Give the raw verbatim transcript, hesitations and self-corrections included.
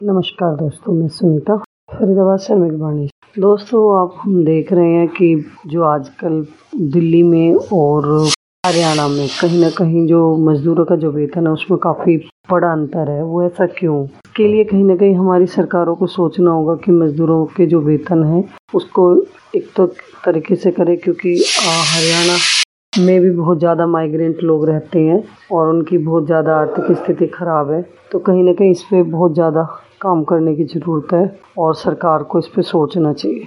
नमस्कार दोस्तों, मैं सुनीता फरीदाबाद से मेघवाणी। दोस्तों, आप हम देख रहे हैं कि जो आजकल दिल्ली में और हरियाणा में कहीं ना कहीं जो मजदूरों का जो वेतन है उसमें काफ़ी बड़ा अंतर है। वो ऐसा क्यों? इसके लिए कहीं ना कहीं हमारी सरकारों को सोचना होगा कि मजदूरों के जो वेतन है उसको एक तो तरीके से करें, क्योंकि हरियाणा में भी बहुत ज़्यादा माइग्रेंट लोग रहते हैं और उनकी बहुत ज़्यादा आर्थिक स्थिति ख़राब है। तो कहीं ना कहीं इस पर बहुत ज़्यादा काम करने की ज़रूरत है और सरकार को इस पर सोचना चाहिए।